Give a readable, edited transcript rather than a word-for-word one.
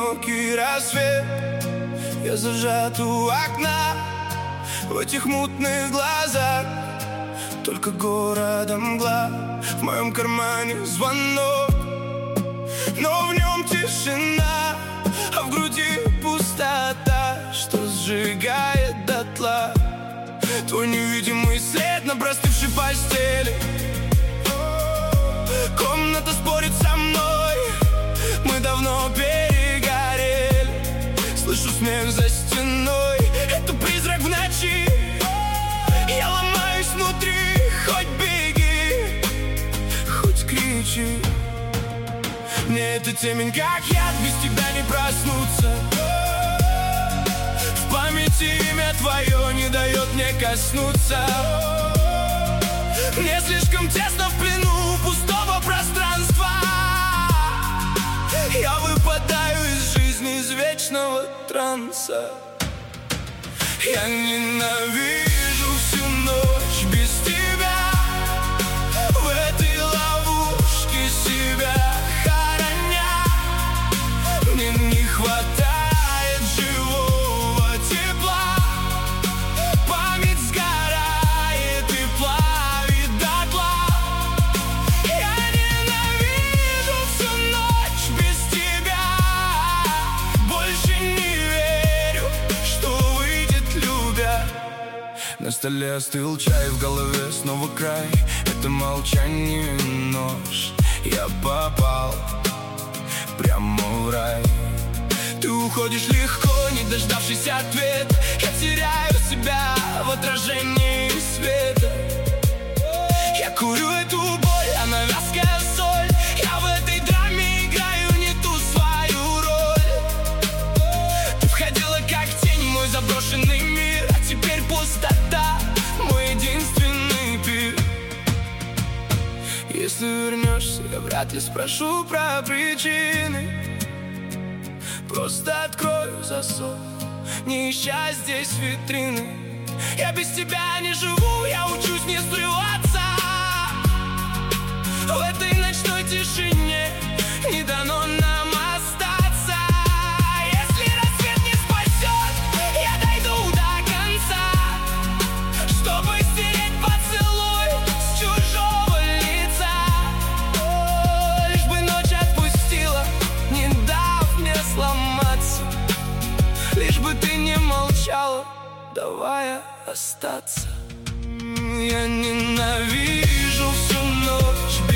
одинокий рассвет. Я зажат у окна, в этих мутных глазах только города мгла. В моем кармане звонок, но в нем тишина, а в груди пустота, что сжигает дотла. Твой невидимый след на простывшей постели. Комната спорит со мной, мы давно перегорели. Слышу смех за стеной, это призрак в ночи. Я ломаюсь внутри, хоть беги, хоть кричи. Мне эта темень как яд, без тебя не проснуться. В памяти имя твое не дает мне коснуться. Мне слишком тесно в плену пустого пространства. Я выпадаю из жизни, из вечного транса. Я ненавижу всю ночь без тебя. В этой ловушке себя хороня. Мне не хватает живого тепла. Память сгорает и плавит дотла. Я ненавижу всю ночь без тебя. Больше не верю, что выйдет, любя. На столе остыл чай, в голове снова край. Это молчание нож. Я попал прямо в рай. Ты уходишь легко, не дождавшись ответа. Я теряю себя в отражении света. Я курю эту боль, она вязкая соль. Я в этой драме играю не ту свою роль. Ты входила как тень в мой заброшенный мир, а теперь пустота, мой единственный пир. Если вернешься, я вряд ли спрошу про причины. Просто открою засов, не ища здесь витрины. Я без тебя не живу, я учусь не срываться. В этой ночной тишине не дано нам остаться. Если рассвет не спасет, я дойду до конца, чтобы стереть поцелуй с чужого лица. Лишь бы ночь отпустила, не дав мне сломаться. Лишь бы ты не молчала, давая остаться. Я ненавижу всю ночь